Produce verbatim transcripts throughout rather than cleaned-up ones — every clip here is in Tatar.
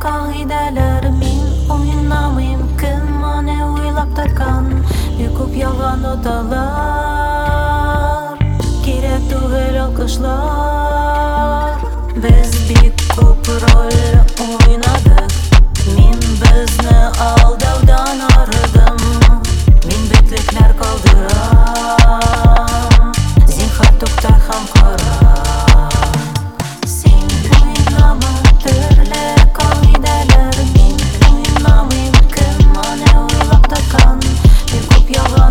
kaideler min oynamıyım kim ane uylap tarkan Yıkıp yalan odalar Gerek değil alkışlar Biz bir kup rol oynadık Min bizni aldavdan aradım Min bitlikler kaldıram Zinhar tokta ham karam Sen oynama türlü kaideler Min oynamıyım kim ane uylap tarkan Yıkıp yalan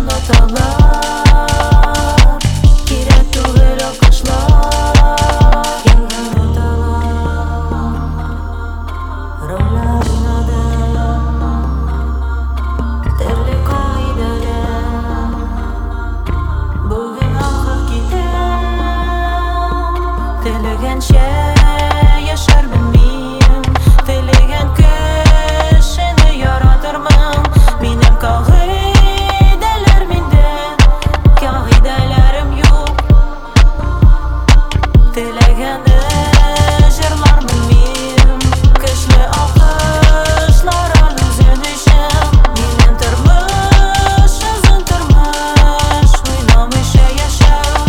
odalar Gerek değil alkışlar Yalan odalar Roller oynadım Türlü kaideler Bugün ahır gidelim Dilegençe yaşar bilmeyim Dilegen kişini yaratırmın Benim kaideler minde Kaidelerim yok Dilegeni jırlar bilmeyim Kişli alkışlar alın zönüşüm Benim tırmış, uzun tırmış Oynamışa yaşam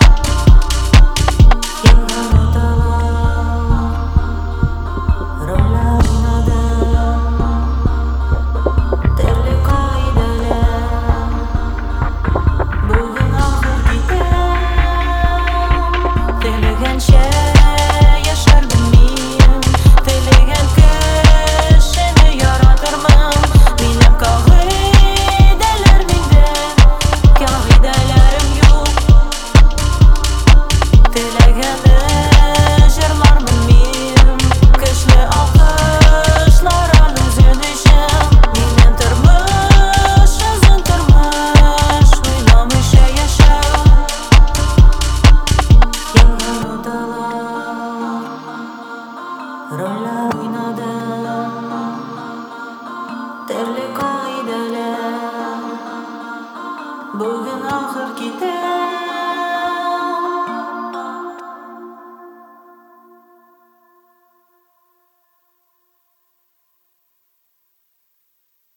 Yalan odalar Roller oynadım Türlü kaideler Bugün ahır gidelim Dilegençe yaşar bilmeyim Dilegen kişini yaratırmın Benim kaideler minde Kaidelerim yok Dilegeni jırlar bilmeyim Kişli alkışlar alın zönüşüm Benim tırmış, uzun tırmış Oynamışa yaşam Yalan odalar Roller oynadım Türlü kaideler Bugün ahır gidelim